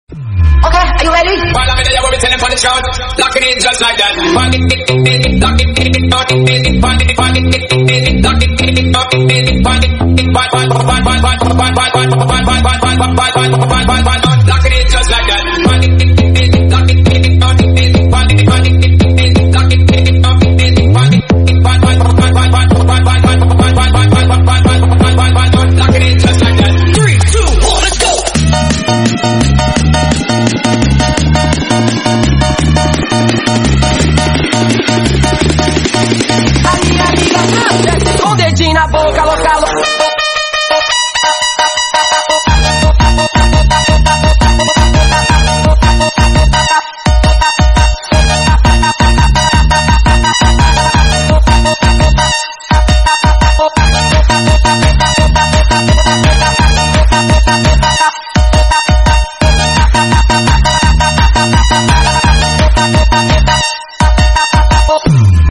Okay, are you ready? While I'm in there, we're telling for the shout. Lock it in just like that. Lock it in, lock it in, lock it in, lock it in, lock it in, lock it in, lock it in, lock it in,